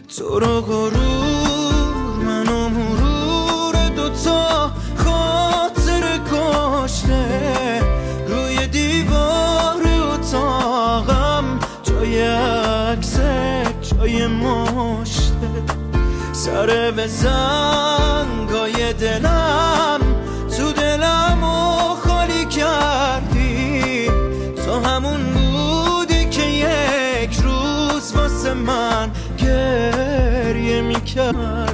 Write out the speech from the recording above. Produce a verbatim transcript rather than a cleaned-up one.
تو رو غرور منو مرور دوتا خاطر کشته روی دیوار اتاقم جای عکسه جای مشته سر به زنگای دلم تو دلمو خالی کردی تو همون بودی که یک روز واسه من گریه میکرد